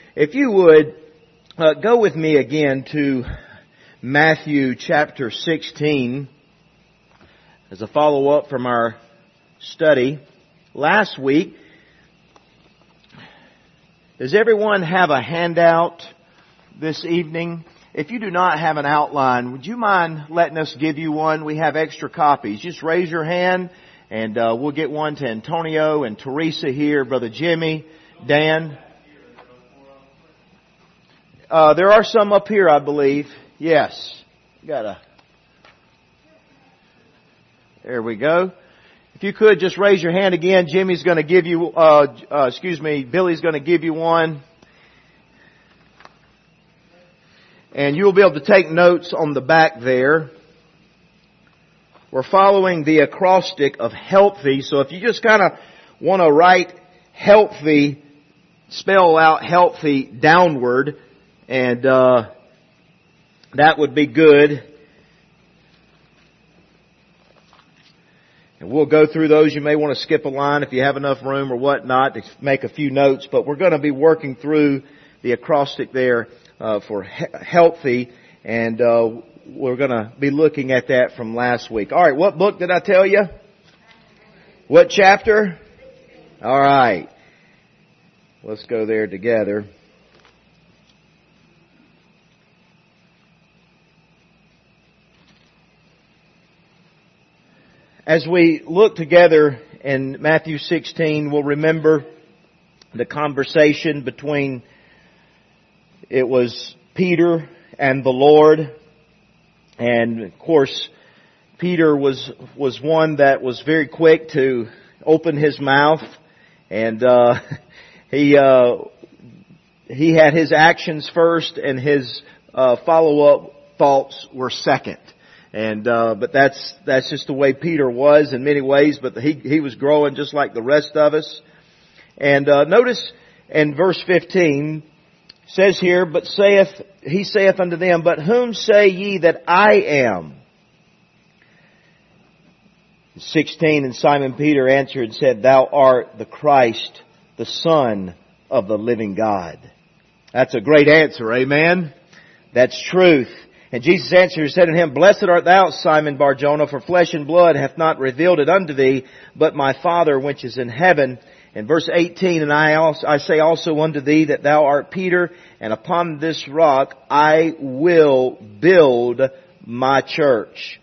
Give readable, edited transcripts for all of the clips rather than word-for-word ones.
If you would, go with me again to Matthew chapter 16 as a follow-up from our study last week. Does everyone have a handout this evening? If you do not have an outline, would you mind letting us give you one? We have extra copies. Just raise your hand and we'll get one to Antonio and Teresa here, Brother Jimmy, Dan. There are some up here, I believe. Yes. There we go. If you could just raise your hand again. Jimmy's going to give you, Billy's going to give you one. And you'll be able to take notes on the back there. We're following the acrostic of healthy. So if you just kind of want to write healthy, spell out healthy downward, and that would be good. And we'll go through those. You may want to skip a line if you have enough room or whatnot to make a few notes. But we're going to be working through the acrostic there for healthy. And we're going to be looking at that from last week. All right, what book did I tell you? What chapter? All right. Let's go there together. As we look together in Matthew 16, we'll remember the conversation between, it was Peter and the Lord. And of course, Peter was one that was very quick to open his mouth. And he had his actions first and his follow-up thoughts were second. And, but that's just the way Peter was in many ways, but he was growing just like the rest of us. And, notice in verse 15, says here, he saith unto them, but whom say ye that I am? 16, and Simon Peter answered and said, Thou art the Christ, the Son of the living God. That's a great answer, amen? That's truth. And Jesus answered and said unto him, Blessed art thou, Simon Bar-Jonah, for flesh and blood hath not revealed it unto thee, but my Father which is in heaven. And verse 18, and I say also unto thee that thou art Peter, and upon this rock I will build my church,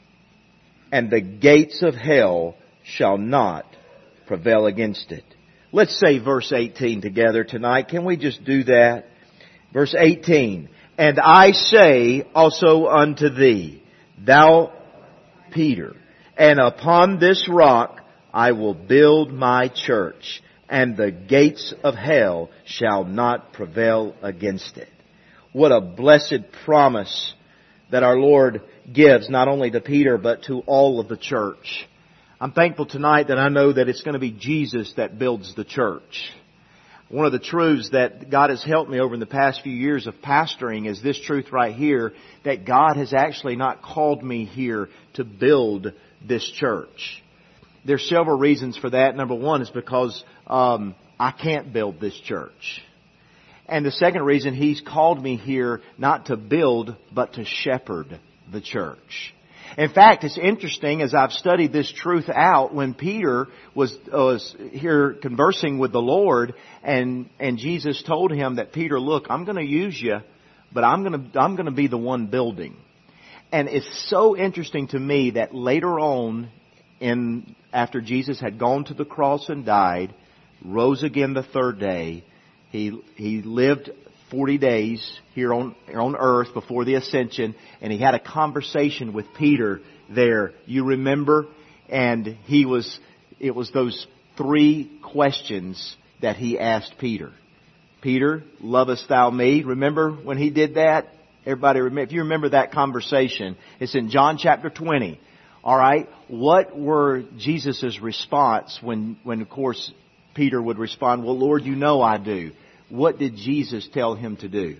and the gates of hell shall not prevail against it. Let's say verse 18 together tonight. Can we just do that? Verse 18. And I say also unto thee, thou Peter, and upon this rock I will build my church, and the gates of hell shall not prevail against it. What a blessed promise that our Lord gives, not only to Peter, but to all of the church. I'm thankful tonight that I know that it's going to be Jesus that builds the church. One of the truths that God has helped me over in the past few years of pastoring is this truth right here, that God has actually not called me here to build this church. There's several reasons for that. Number one is because I can't build this church. And the second reason, He's called me here not to build, but to shepherd the church. In fact, it's interesting as I've studied this truth out, when Peter was here conversing with the Lord and Jesus told him that, Peter, look, I'm going to use you, but I'm going to be the one building. And it's so interesting to me that later on, after Jesus had gone to the cross and died, rose again the third day, he lived 40 days here on earth before the ascension, and he had a conversation with Peter there. You remember? And it was those three questions that he asked Peter. Peter, lovest thou me? Remember when he did that? Everybody remember, if you remember that conversation, it's in John chapter 20. All right. What were Jesus' response when of course Peter would respond, well, Lord, you know I do. What did Jesus tell him to do?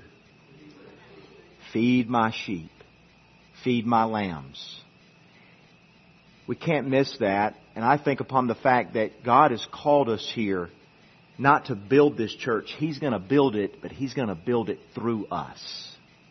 Feed my sheep. Feed my lambs. We can't miss that. And I think upon the fact that God has called us here not to build this church. He's going to build it, but He's going to build it through us.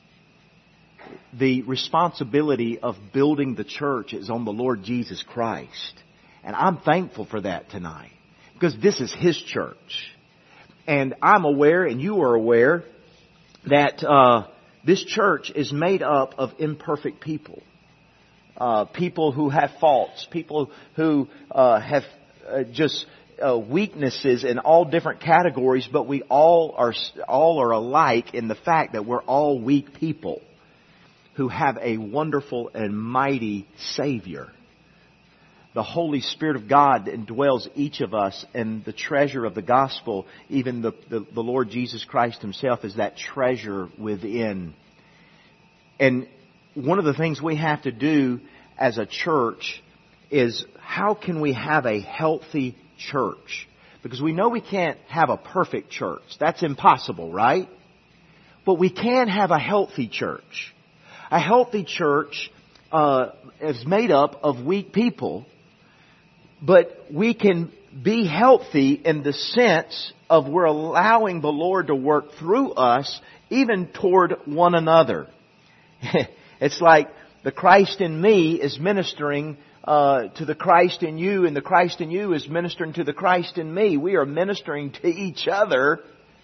The responsibility of building the church is on the Lord Jesus Christ. And I'm thankful for that tonight, because this is His church. And I'm aware, and you are aware, that this church is made up of imperfect people. People who have faults. People who have just weaknesses in all different categories. But we all are alike in the fact that we're all weak people who have a wonderful and mighty Savior. The Holy Spirit of God indwells each of us, and the treasure of the gospel, even the Lord Jesus Christ Himself, is that treasure within. And one of the things we have to do as a church is, how can we have a healthy church? Because we know we can't have a perfect church. That's impossible, right? But we can have a healthy church. A healthy church is made up of weak people, but we can be healthy in the sense of we're allowing the Lord to work through us, even toward one another. It's like the Christ in me is ministering to the Christ in you, and the Christ in you is ministering to the Christ in me. We are ministering to each other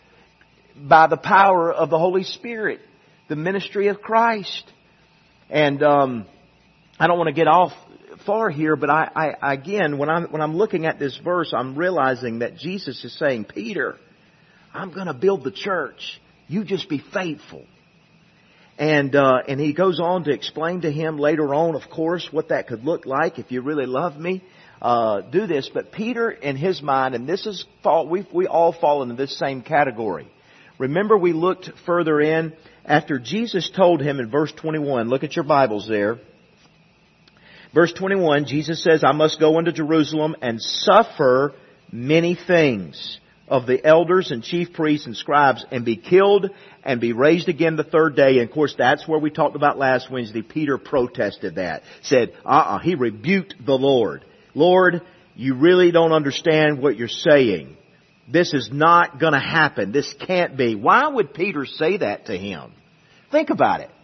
by the power of the Holy Spirit, the ministry of Christ. And I don't want to get off far here, but I again, when I'm looking at this verse, I'm realizing that Jesus is saying, Peter, I'm going to build the church. You just be faithful. And He goes on to explain to him later on, of course, what that could look like. If you really love me, do this. But Peter, in his mind, and this is we all fall into this same category. Remember, we looked further in after Jesus told him in verse 21. Look at your Bibles there. Verse 21, Jesus says, I must go into Jerusalem and suffer many things of the elders and chief priests and scribes, and be killed and be raised again the third day. And of course, that's where we talked about last Wednesday. Peter protested that. Said, he rebuked the Lord. Lord, you really don't understand what you're saying. This is not going to happen. This can't be. Why would Peter say that to him? Think about it.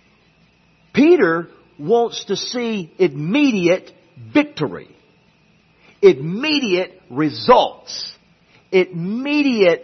Peter wants to see immediate victory. Immediate results. Immediate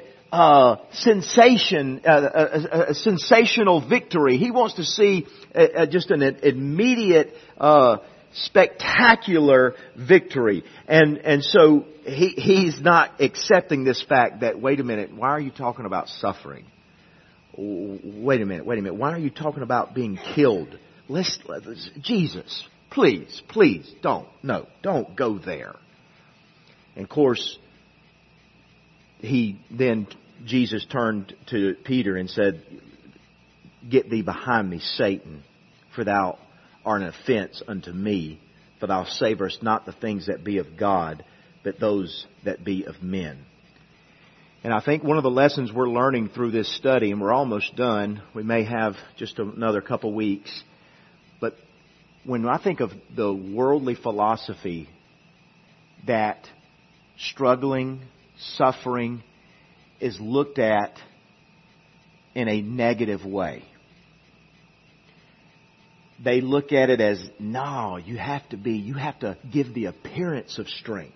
sensational victory. He wants to see just an immediate spectacular victory. And so he's not accepting this fact that, wait a minute, why are you talking about suffering? Wait a minute. Why are you talking about being killed? Jesus, please, don't go there. And of course, Jesus turned to Peter and said, Get thee behind me, Satan, for thou art an offense unto me, for thou savorest not the things that be of God, but those that be of men. And I think one of the lessons we're learning through this study, and we're almost done, we may have just another couple weeks, but when I think of the worldly philosophy that struggling, suffering is looked at in a negative way. They look at it as, no, you have to give the appearance of strength.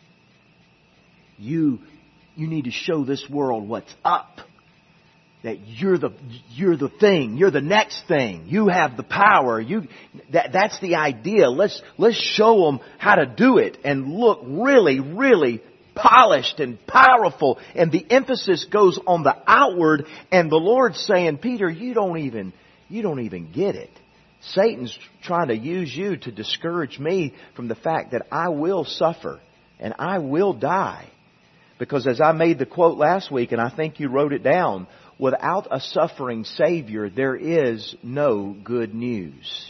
You need to show this world what's up. That you're the thing. You're the next thing. You have the power. That's the idea. Let's show them how to do it and look really, really polished and powerful. And the emphasis goes on the outward. And the Lord's saying, Peter, you don't even get it. Satan's trying to use you to discourage me from the fact that I will suffer and I will die. Because as I made the quote last week, and I think you wrote it down, without a suffering Savior, there is no good news.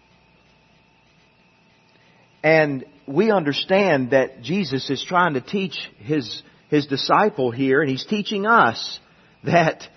And we understand that Jesus is trying to teach His disciple here, and He's teaching us that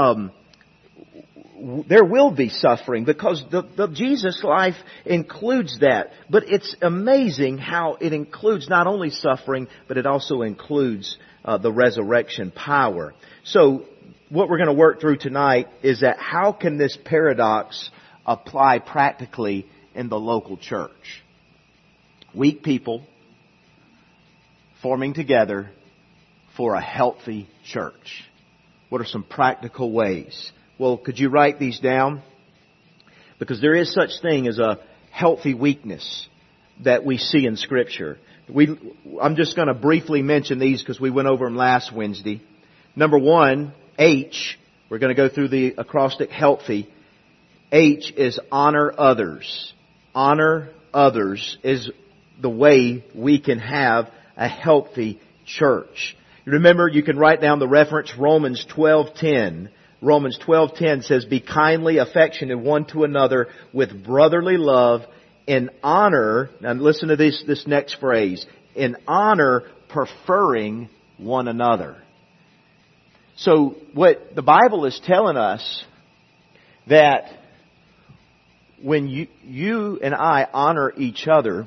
there will be suffering, because the Jesus life includes that. But it's amazing how it includes not only suffering, but it also includes the resurrection power. So what we're going to work through tonight is that how can this paradox apply practically in the local church? Weak people forming together for a healthy church. What are some practical ways? Well, could you write these down? Because there is such thing as a healthy weakness that we see in Scripture. I'm just going to briefly mention these because we went over them last Wednesday. Number one, H. We're going to go through the acrostic healthy. H is honor others. Honor others is the way we can have a healthy church. Remember, you can write down the reference Romans 12:10. Romans 12:10 says, "Be kindly affectionate one to another with brotherly love, in honor," now listen to this next phrase, "in honor preferring one another." So what the Bible is telling us, that when you and I honor each other,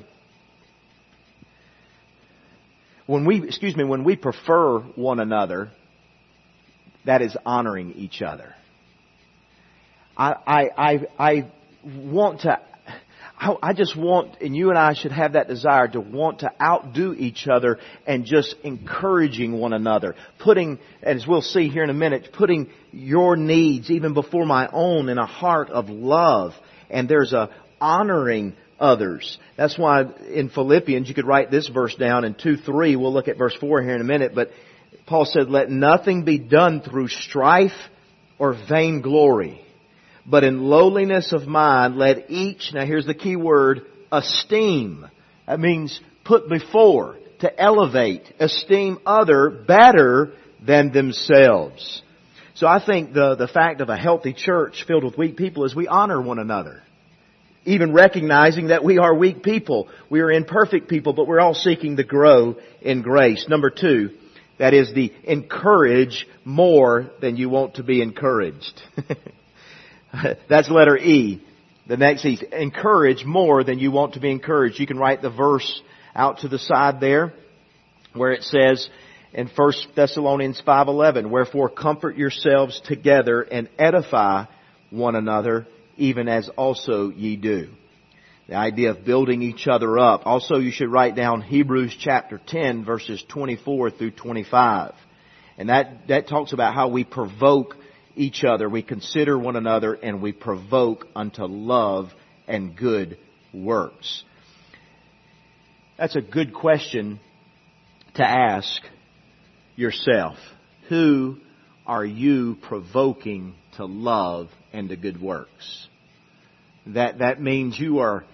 when we prefer one another, that is honoring each other. I just want, and you and I should have that desire to want to outdo each other and just encouraging one another. Putting, as we'll see here in a minute, putting your needs even before my own in a heart of love. And there's a honoring others. That's why in Philippians, you could write this verse down in 2:3. We'll look at verse 4 here in a minute. But Paul said, "Let nothing be done through strife or vainglory, but in lowliness of mind, let each," now here's the key word, "esteem." That means put before, to elevate, esteem other better than themselves. So I think the fact of a healthy church filled with weak people is we honor one another. Even recognizing that we are weak people. We are imperfect people, but we're all seeking to grow in grace. Number two, that is the encourage more than you want to be encouraged. That's letter E. The next E, encourage more than you want to be encouraged. You can write the verse out to the side there where it says in 1 Thessalonians 5:11, "Wherefore comfort yourselves together and edify one another, even as also ye do." The idea of building each other up. Also, you should write down Hebrews chapter 10, verses 24 through 25. And that talks about how we provoke each other. We consider one another and we provoke unto love and good works. That's a good question to ask yourself. Who are you provoking to love and to good works? That means you are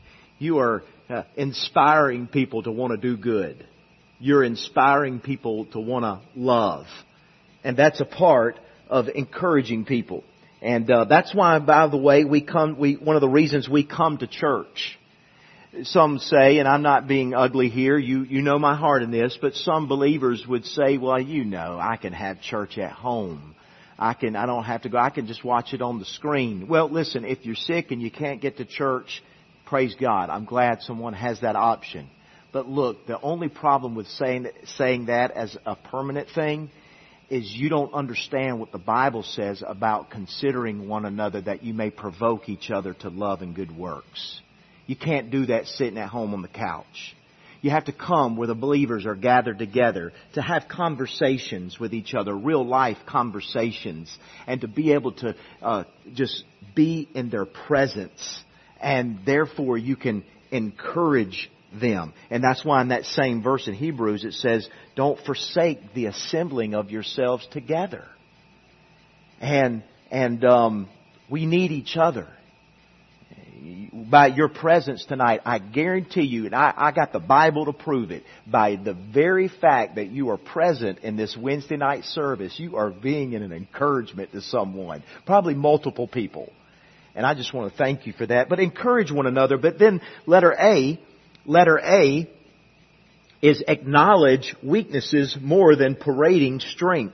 inspiring people to want to do good. You're inspiring people to want to love. And that's a part of encouraging people. And that's why, by the way, one of the reasons we come to church. Some say, and I'm not being ugly here, you know my heart in this, but some believers would say, well, I can have church at home. I don't have to go. I can just watch it on the screen. Well, listen, if you're sick and you can't get to church, praise God. I'm glad someone has that option. But look, the only problem with saying that as a permanent thing is you don't understand what the Bible says about considering one another that you may provoke each other to love and good works. You can't do that sitting at home on the couch. You have to come where the believers are gathered together to have conversations with each other, real life conversations, and to be able to just be in their presence. And therefore you can encourage them. And that's why in that same verse in Hebrews it says, don't forsake the assembling of yourselves together. And we need each other. By your presence tonight, I guarantee you, and I got the Bible to prove it, by the very fact that you are present in this Wednesday night service, you are being an encouragement to someone, probably multiple people. And I just want to thank you for that. But encourage one another. But then letter A is acknowledge weaknesses more than parading strength.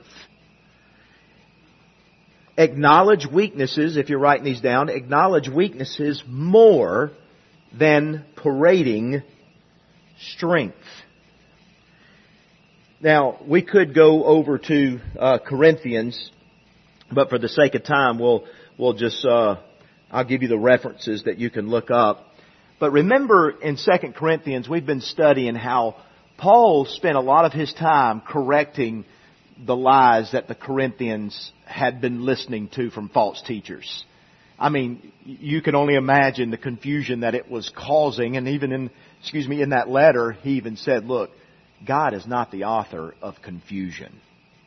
Acknowledge weaknesses, if you're writing these down, acknowledge weaknesses more than parading strength. Now, we could go over to Corinthians, but for the sake of time, we'll just I'll give you the references that you can look up. But remember, in 2 Corinthians, we've been studying how Paul spent a lot of his time correcting the lies that the Corinthians had been listening to from false teachers. I mean, you can only imagine the confusion that it was causing. And even in that letter, he even said, look, God is not the author of confusion.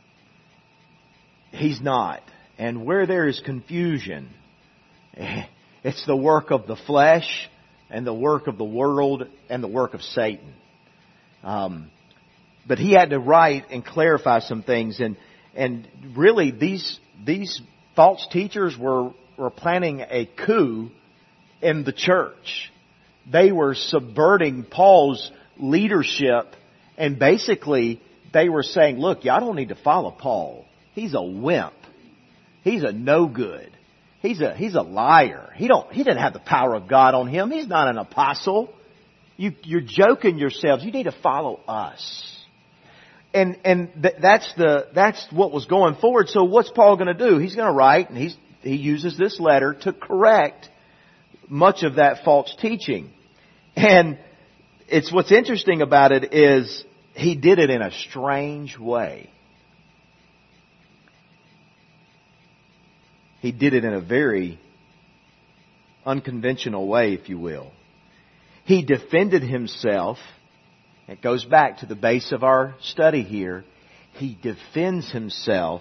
He's not. And where there is confusion, it's the work of the flesh and the work of the world and the work of Satan. But he had to write and clarify some things. And really, these false teachers were planning a coup in the church. They were subverting Paul's leadership, and basically they were saying, look, y'all don't need to follow Paul. He's a wimp. He's a no good. He's a liar. He didn't have the power of God on him. He's not an apostle. You're joking yourselves. You need to follow us. And that's what was going forward. So what's Paul going to do? He's going to write, and he uses this letter to correct much of that false teaching. And what's interesting about it is he did it in a strange way. He did it in a very unconventional way, if you will. He defended himself. It goes back to the base of our study here. He defends himself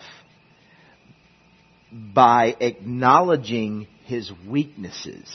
by acknowledging his weaknesses.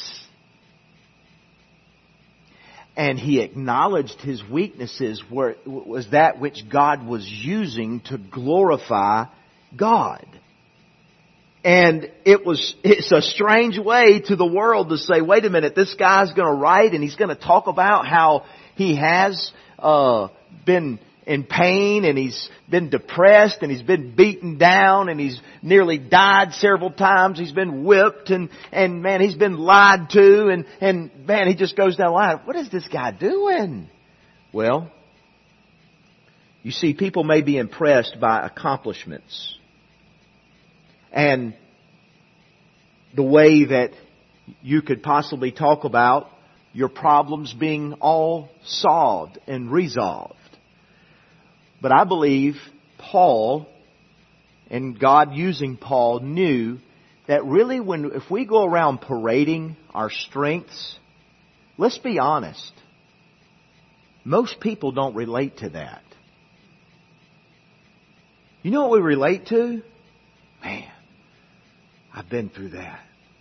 And he acknowledged his weaknesses was that which God was using to glorify God. And it's a strange way to the world to say, wait a minute, this guy's going to write and he's going to talk about how he has been in pain and he's been depressed and he's been beaten down and he's nearly died several times. He's been whipped and man, he's been lied to and man, he just goes down the line. What is this guy doing? Well, you see, people may be impressed by accomplishments and the way that you could possibly talk about your problems being all solved and resolved. But I believe Paul and God using Paul knew that really if we go around parading our strengths, let's be honest, most people don't relate to that. You know what we relate to? Man, I've been through that.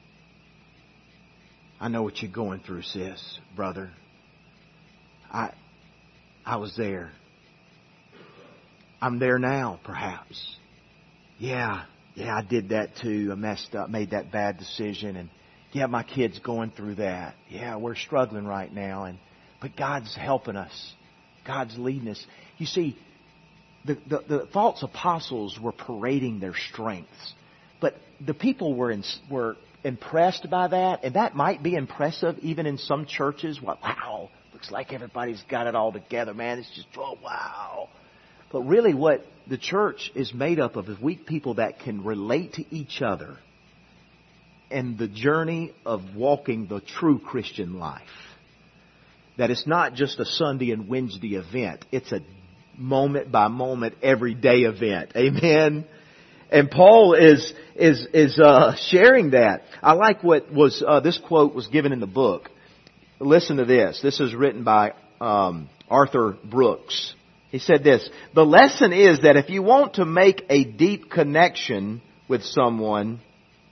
I know what you're going through, sis, brother. I was there. I'm there now, perhaps. Yeah, I did that too. I messed up, made that bad decision, and yeah, my kid's going through that. Yeah, we're struggling right now, but God's helping us. God's leading us. You see, the false apostles were parading their strengths, but the people were impressed by that, and that might be impressive even in some churches. Wow, looks like everybody's got it all together, man. It's just, oh, wow. But really what the church is made up of is weak people that can relate to each other in the journey of walking the true Christian life. That it's not just a Sunday and Wednesday event. It's a moment by moment, everyday event. Amen. And Paul is sharing that. I like what was this quote was given in the book. Listen to this. This is written by Arthur Brooks. He said this: the lesson is that if you want to make a deep connection with someone,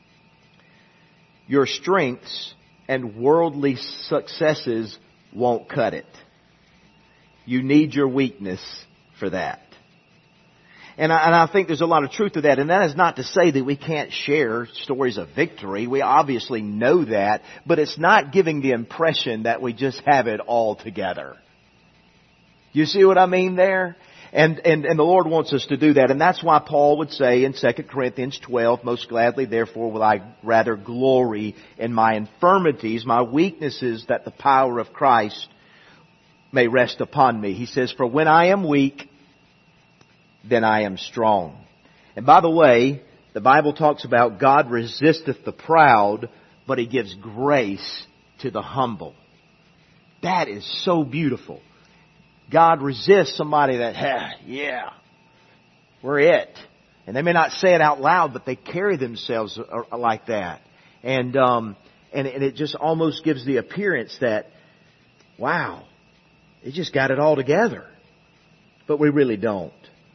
your strengths and worldly successes won't cut it. You need your weakness for that. And I think there's a lot of truth to that. And that is not to say that we can't share stories of victory. We obviously know that. But it's not giving the impression that we just have it all together. You see what I mean there? And the Lord wants us to do that. And that's why Paul would say in 2 Corinthians 12, most gladly, therefore, will I rather glory in my infirmities, my weaknesses, that the power of Christ may rest upon me. He says, for when I am weak, then I am strong. And by the way, the Bible talks about God resisteth the proud, but He gives grace to the humble. That is so beautiful. God resists somebody that, yeah, we're it. And they may not say it out loud, but they carry themselves like that. And it just almost gives the appearance that, wow, they just got it all together. But we really don't.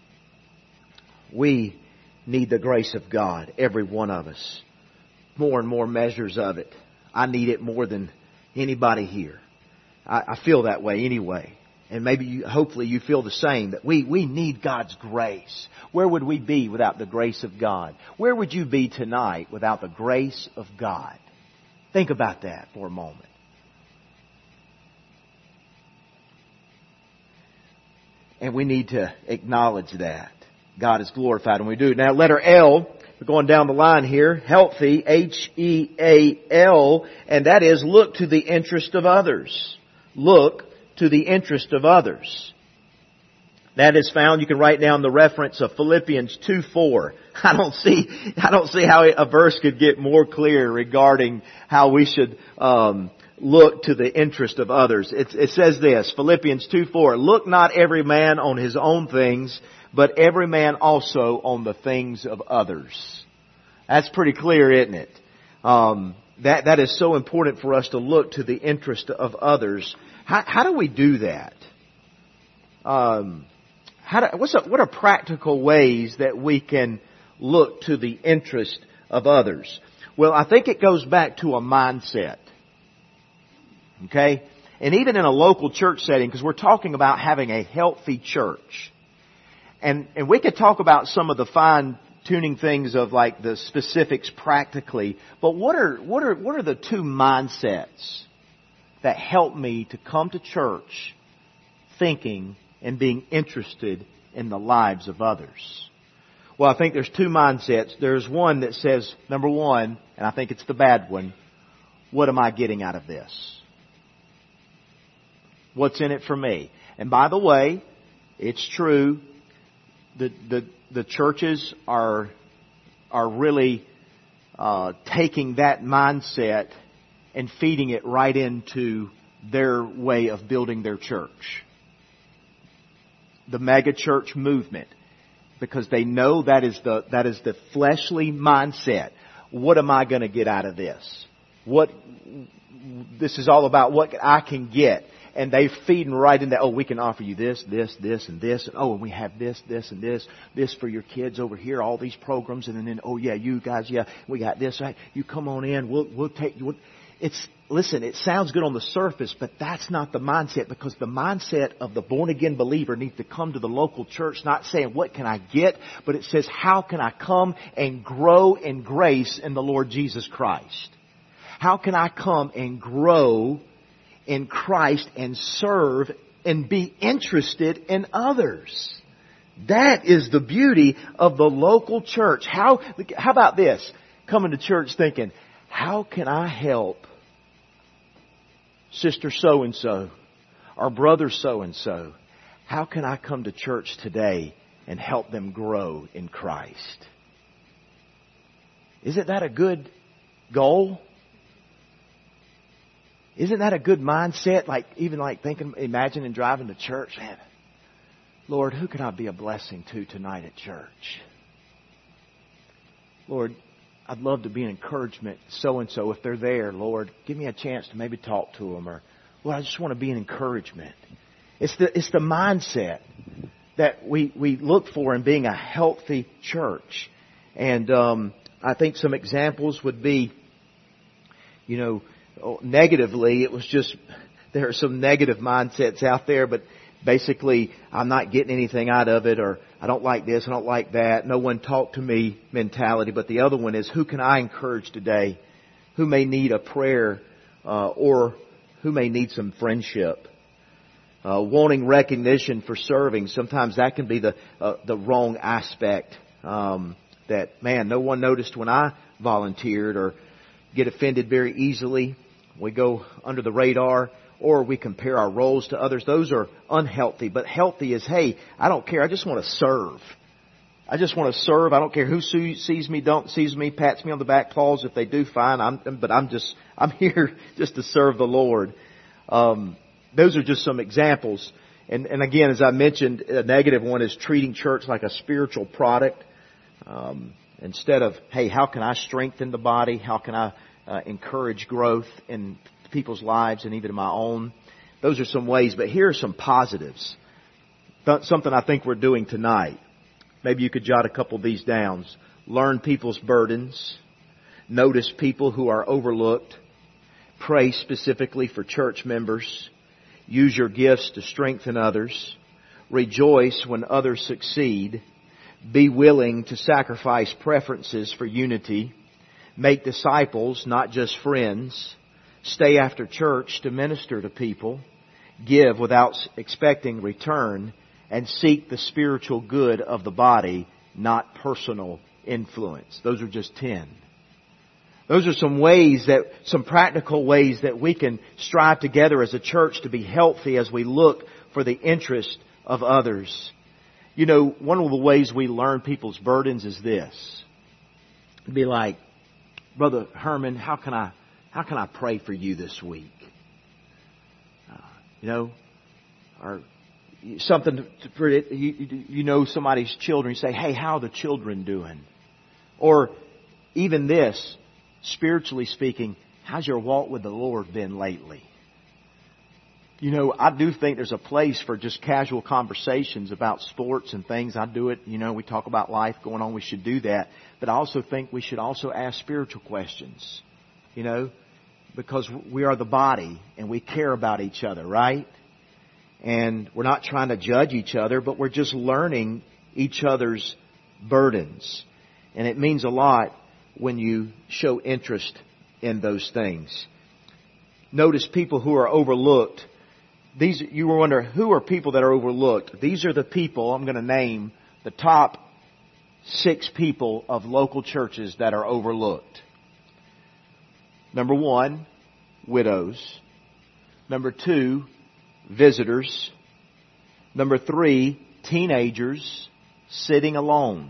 We need the grace of God, every one of us. More and more measures of it. I need it more than anybody here. I feel that way anyway. And maybe, hopefully you feel the same, that we need God's grace. Where would we be without the grace of God? Where would you be tonight without the grace of God? Think about that for a moment. And we need to acknowledge that. God is glorified when we do. Now, letter L, we're going down the line here. Healthy, H-E-A-L, and that is look to the interest of others. Look to the interest of others. That is found, you can write down the reference of Philippians 2:4. I don't see how a verse could get more clear regarding how we should look to the interest of others. It says this, Philippians 2:4, look not every man on his own things, but every man also on the things of others. That's pretty clear, isn't it? That is so important for us to look to the interest of others. How do we do that? What are practical ways that we can look to the interest of others? Well, I think it goes back to a mindset. Okay? And even in a local church setting, because we're talking about having a healthy church. And we could talk about some of the fine-tuning things of like the specifics practically, but what are the two mindsets that help me to come to church thinking and being interested in the lives of others? Well, I think there's two mindsets. There's one that says, number one, and I think it's the bad one, what am I getting out of this? What's in it for me? And by the way, it's true, the churches are really taking that mindset and feeding it right into their way of building their church. The mega church movement, because they know that is the fleshly mindset. What am I going to get out of this? This is all about what I can get. And they feeding right in that, oh, we can offer you this, this, this, and this. And, oh, and we have this, this, and this. This for your kids over here, all these programs. And then, oh, yeah, you guys, yeah, we got this, right? You come on in. We'll take you. Listen, it sounds good on the surface, but that's not the mindset, because the mindset of the born-again believer needs to come to the local church not saying, what can I get? But it says, how can I come and grow in grace in the Lord Jesus Christ? How can I come and grow in Christ and serve and be interested in others? That is the beauty of the local church. How about this? Coming to church thinking, how can I help Sister so-and-so or Brother so-and-so? How can I come to church today and help them grow in Christ? Isn't that a good goal? Isn't that a good mindset? Even thinking, imagining driving to church. Man, Lord, who can I be a blessing to tonight at church? Lord, I'd love to be an encouragement so-and-so. If they're there, Lord, give me a chance to maybe talk to them. Or, Lord, I just want to be an encouragement. It's the mindset that we look for in being a healthy church. And I think some examples would be, negatively, it was just, there are some negative mindsets out there, but basically, I'm not getting anything out of it, or I don't like this, I don't like that, no one talk to me mentality. But the other one is, who can I encourage today? Who may need a prayer, or who may need some friendship? Wanting recognition for serving. Sometimes that can be the wrong aspect. That, man, no one noticed when I volunteered, or get offended very easily. We go under the radar, or we compare our roles to others. Those are unhealthy. But healthy is, hey, I don't care. I just want to serve. I just want to serve. I don't care who sees me, don't sees me, pats me on the back, claws. If they do, fine. I'm here just to serve the Lord. Those are just some examples. And again, as I mentioned, a negative one is treating church like a spiritual product. Instead of, hey, how can I strengthen the body? How can I encourage growth in people's lives and even in my own? Those are some ways. But here are some positives. Something I think we're doing tonight. Maybe you could jot a couple of these down. Learn people's burdens. Notice people who are overlooked. Pray specifically for church members. Use your gifts to strengthen others. Rejoice when others succeed. Be willing to sacrifice preferences for unity. Make disciples, not just friends. Stay after church to minister to people. Give without expecting return. And seek the spiritual good of the body, not personal influence. Those are just 10. Those are some practical ways that we can strive together as a church to be healthy as we look for the interest of others. You know, one of the ways we learn people's burdens is this. It'd be like, Brother Herman, how can I pray for you this week? Or something for it, you know somebody's children, you say, hey, how are the children doing? Or even this, spiritually speaking, how's your walk with the Lord been lately? You know, I do think there's a place for just casual conversations about sports and things. I do it, we talk about life going on. We should do that. But I also think we should also ask spiritual questions, because we are the body and we care about each other, right? And we're not trying to judge each other, but we're just learning each other's burdens. And it means a lot when you show interest in those things. Notice people who are overlooked. You wonder, who are people that are overlooked? These are the people, I'm going to name the top 6 people of local churches that are overlooked. Number 1, widows. Number 2, visitors. Number 3, teenagers sitting alone.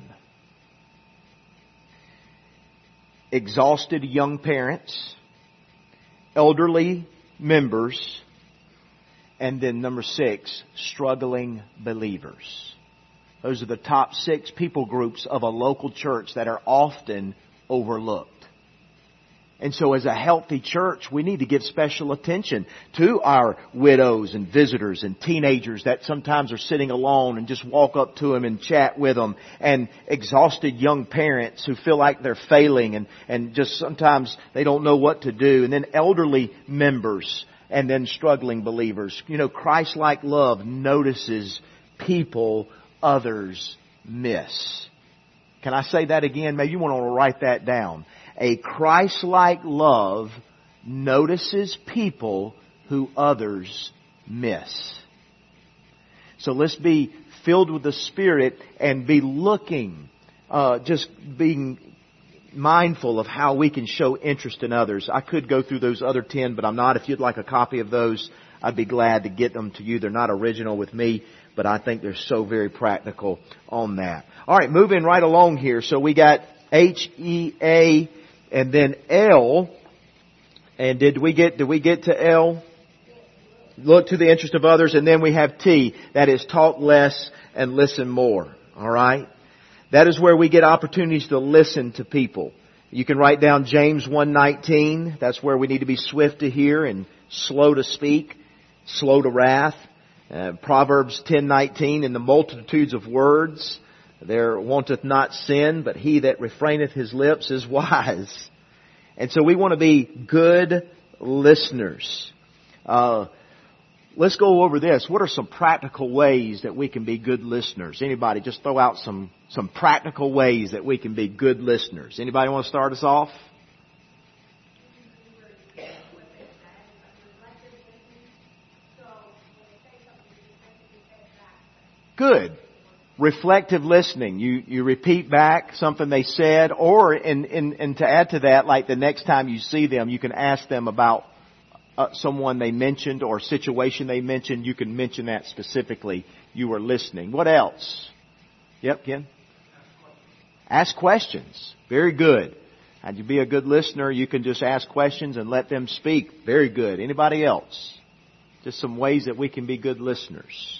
Exhausted young parents. Elderly members. And then number 6, struggling believers. Those are the top 6 people groups of a local church that are often overlooked. And so as a healthy church, we need to give special attention to our widows and visitors and teenagers that sometimes are sitting alone and just walk up to them and chat with them. And exhausted young parents who feel like they're failing and just sometimes they don't know what to do. And then elderly members and then struggling believers. Christ-like love notices people others miss. Can I say that again? Maybe you want to write that down. A Christ-like love notices people who others miss. So let's be filled with the Spirit and be looking, just being mindful of how we can show interest in others. I could go through those other 10, but I'm not. If you'd like a copy of those, I'd be glad to get them to you. They're not original with me, but I think they're so very practical on that. All right, moving right along here. So we got H-E-A and then L. And did we get to L? Look to the interest of others. And then we have T. That is talk less and listen more. All right? That is where we get opportunities to listen to people. You can write down James 1:19. That's where we need to be swift to hear and slow to speak, slow to wrath. Proverbs 10:19. In the multitudes of words there wanteth not sin, but he that refraineth his lips is wise. And so we want to be good listeners. Let's go over this. What are some practical ways that we can be good listeners? Anybody just throw out some practical ways that we can be good listeners. Anybody want to start us off? Good. Reflective listening. You repeat back something they said, or and to add to that, like the next time you see them, you can ask them about someone they mentioned or situation they mentioned. You can mention that specifically. You were listening. What else? Yep, Ken? Ask questions. Very good. How'd you be a good listener? You can just ask questions and let them speak. Very good. Anybody else? Just some ways that we can be good listeners.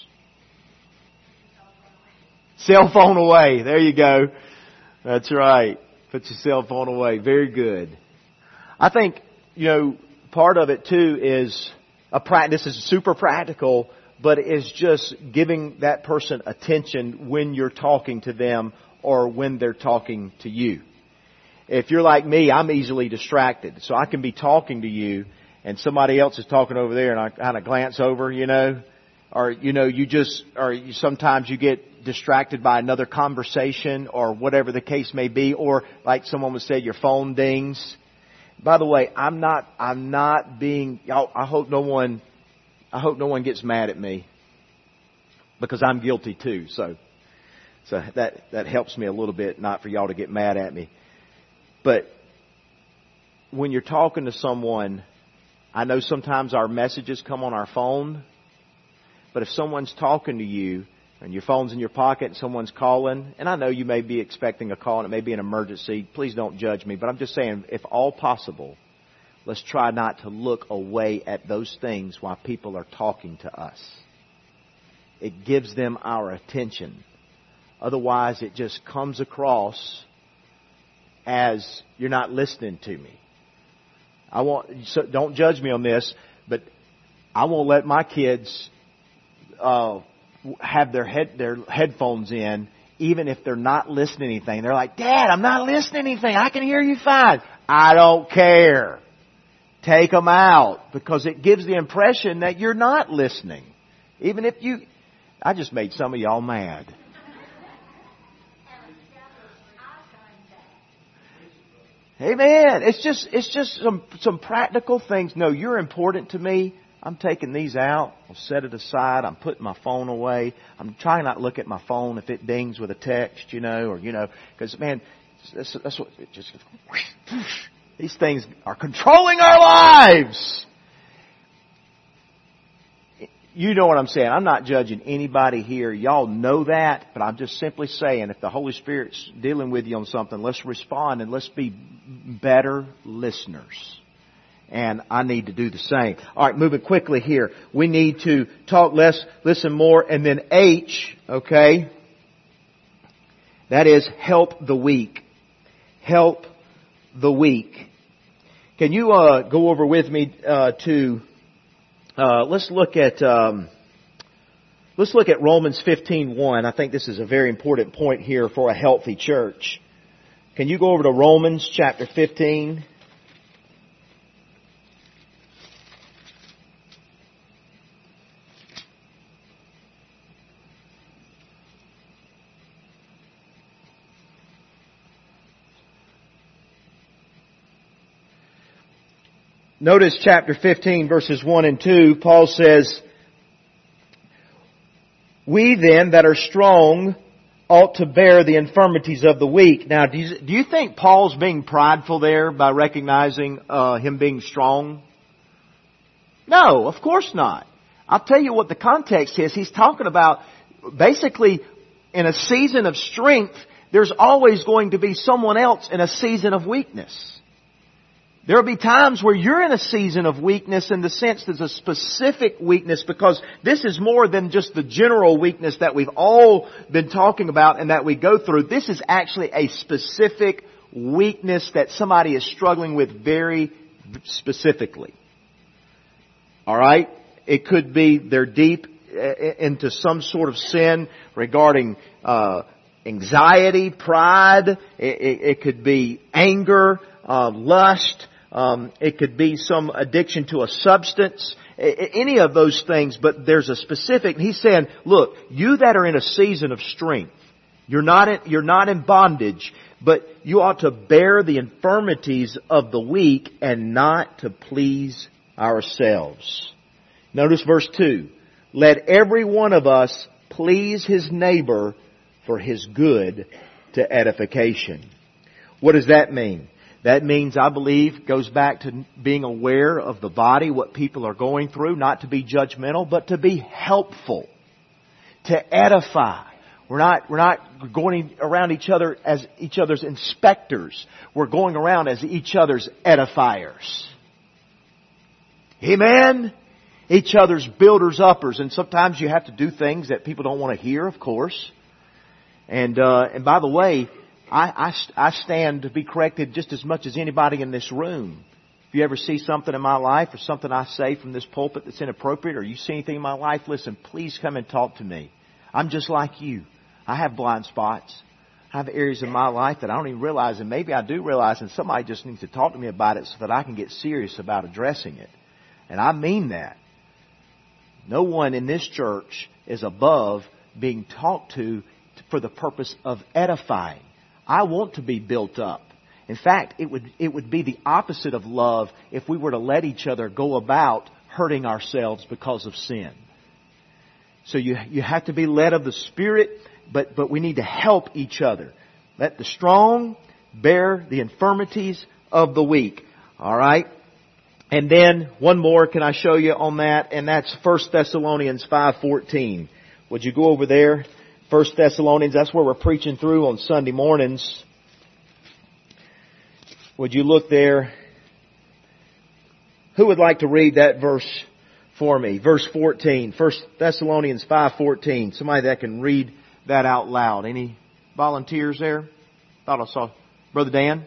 Cell phone away. There you go. That's right. Put your cell phone away. Very good. I think, part of it too is this is super practical, but it's just giving that person attention when you're talking to them or when they're talking to you. If you're like me, I'm easily distracted. So I can be talking to you and somebody else is talking over there and I kind of glance over, or, sometimes you get distracted by another conversation or whatever the case may be, or like someone would say, your phone dings. By the way, I'm not being, I hope no one gets mad at me because I'm guilty too. So that helps me a little bit, not for y'all to get mad at me. But when you're talking to someone, I know sometimes our messages come on our phone, but if someone's talking to you and your phone's in your pocket and someone's calling, and I know you may be expecting a call and it may be an emergency, please don't judge me, but I'm just saying, if all possible, let's try not to look away at those things while people are talking to us. It gives them our attention. Otherwise, it just comes across as you're not listening to me. So don't judge me on this, but I won't let my kids have their headphones in, even if they're not listening to anything. They're like, Dad, I'm not listening to anything. I can hear you fine. I don't care. Take them out, because it gives the impression that you're not listening. Even if I just made some of y'all mad. Amen. It's just some practical things. No, you're important to me. I'm taking these out. I'll set it aside. I'm putting my phone away. I'm trying not to look at my phone if it dings with a text, because man, that's what it just. These things are controlling our lives. You know what I'm saying. I'm not judging anybody here. Y'all know that, but I'm just simply saying, if the Holy Spirit's dealing with you on something, let's respond and let's be better listeners. And I need to do the same. All right, moving quickly here. We need to talk less, listen more, and then H, okay? That is help the weak. Help the weak. Can you go over with me to let's look at Romans 15:1. I think this is a very important point here for a healthy church. Can you go over to Romans chapter 15? Notice chapter 15 verses 1 and 2, Paul says, "We then that are strong ought to bear the infirmities of the weak." Now, do you think Paul's being prideful there by recognizing him being strong? No, of course not. I'll tell you what the context is. He's talking about basically in a season of strength, there's always going to be someone else in a season of weakness. There will be times where you're in a season of weakness in the sense there's a specific weakness, because this is more than just the general weakness that we've all been talking about and that we go through. This is actually a specific weakness that somebody is struggling with very specifically. Alright? It could be they're deep into some sort of sin regarding anxiety, pride. It could be anger, lust. It could be some addiction to a substance, any of those things, but there's a specific, he's saying, look, you that are in a season of strength, you're not in bondage, but you ought to bear the infirmities of the weak and not to please ourselves. Notice verse 2. Let every one of us please his neighbor for his good to edification. What does that mean? That means, I believe, goes back to being aware of the body, what people are going through, not to be judgmental, but to be helpful, to edify. We're not going around each other as each other's inspectors. We're going around as each other's edifiers. Amen? Each other's builders uppers. And sometimes you have to do things that people don't want to hear, of course. And by the way, I stand to be corrected just as much as anybody in this room. If you ever see something in my life or something I say from this pulpit that's inappropriate, or you see anything in my life, listen, please come and talk to me. I'm just like you. I have blind spots. I have areas in my life that I don't even realize, and maybe I do realize, and somebody just needs to talk to me about it so that I can get serious about addressing it. And I mean that. No one in this church is above being talked to for the purpose of edifying. I want to be built up. In fact, it would be the opposite of love if we were to let each other go about hurting ourselves because of sin. So you have to be led of the Spirit, but we need to help each other. Let the strong bear the infirmities of the weak. All right? And then one more can I show you on that, and that's 1 Thessalonians 5:14. Would you go over there? 1 Thessalonians, that's where we're preaching through on Sunday mornings. Would you look there? Who would like to read that verse for me? Verse 14. 1 Thessalonians 5:14. Somebody that can read that out loud. Any volunteers there? Thought I saw Brother Dan.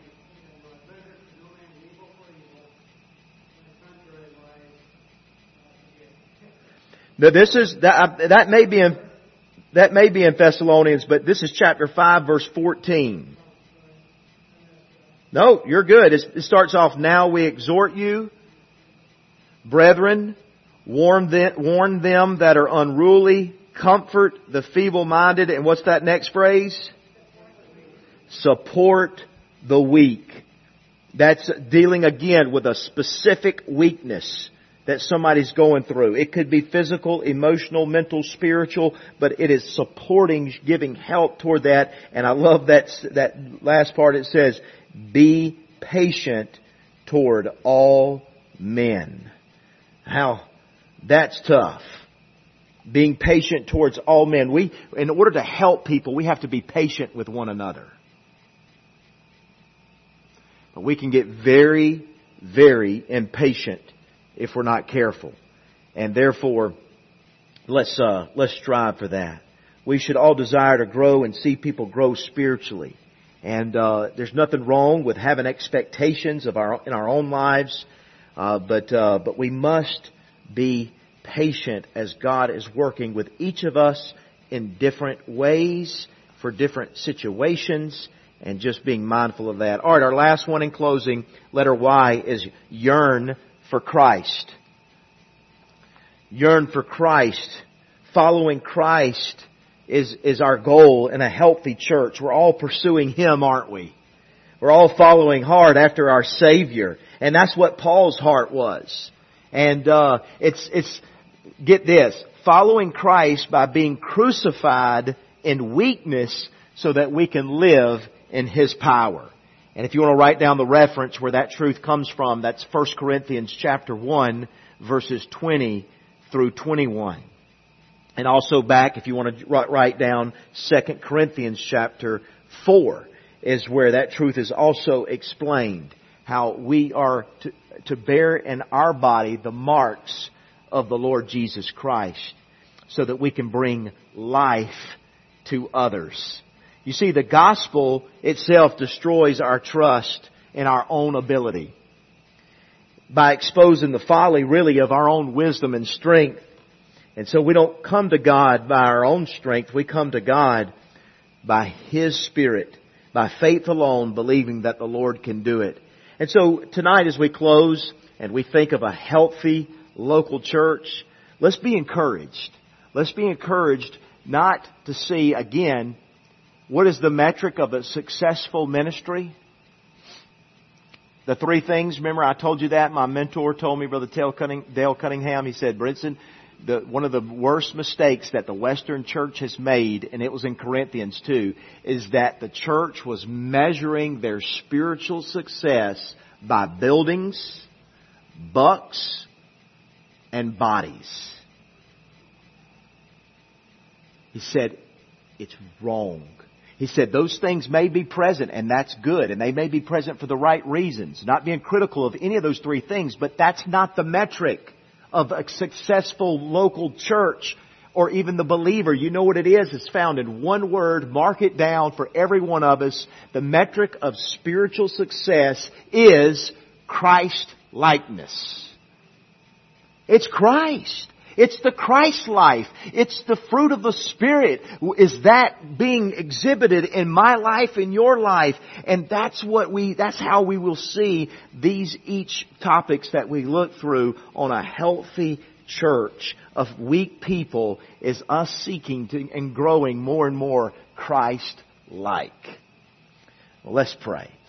Now this is that may be in Thessalonians, but this is chapter 5, verse 14. No, you're good. It starts off, now we exhort you, brethren, warn them that are unruly, comfort the feeble-minded, and what's that next phrase? Support the weak. That's dealing again with a specific weakness that somebody's going through. It could be physical, emotional, mental, spiritual, but it is supporting, giving help toward that. And I love that last part. It says, be patient toward all men. How that's tough. Being patient towards all men. In order to help people, we have to be patient with one another. But we can get very, very impatient if we're not careful. And therefore, let's strive for that. We should all desire to grow and see people grow spiritually. And there's nothing wrong with having expectations in our own lives, but we must be patient as God is working with each of us in different ways for different situations, and just being mindful of that. All right, our last one in closing, letter Y, is yearn for Christ. Yearn for Christ. Following Christ is our goal in a healthy church. We're all pursuing Him, aren't we? We're all following hard after our Savior. And that's what Paul's heart was. And it's get this, following Christ by being crucified in weakness so that we can live in His power. And if you want to write down the reference where that truth comes from, that's 1 Corinthians chapter 1, verses 20 through 21. And also back, if you want to write down 2 Corinthians chapter 4, is where that truth is also explained. How we are to bear in our body the marks of the Lord Jesus Christ, so that we can bring life to others. You see, the gospel itself destroys our trust in our own ability by exposing the folly, really, of our own wisdom and strength. And so we don't come to God by our own strength. We come to God by His Spirit, by faith alone, believing that the Lord can do it. And so tonight, as we close and we think of a healthy local church, let's be encouraged. Let's be encouraged not to see, again, what is the metric of a successful ministry? The three things, remember I told you that? My mentor told me, Brother Dale Cunningham, he said, Brinson, one of the worst mistakes that the Western church has made, and it was in Corinthians too, is that the church was measuring their spiritual success by buildings, bucks, and bodies. He said, it's wrong. He said those things may be present, and that's good, and they may be present for the right reasons. Not being critical of any of those three things, but that's not the metric of a successful local church or even the believer. You know what it is? It's found in one word. Mark it down for every one of us. The metric of spiritual success is Christ-likeness. It's Christ. It's the Christ life. It's the fruit of the Spirit. Is that being exhibited in my life, in your life? And that's how we will see each topics that we look through on a healthy church of weak people is us seeking to and growing more and more Christ-like. Well, let's pray.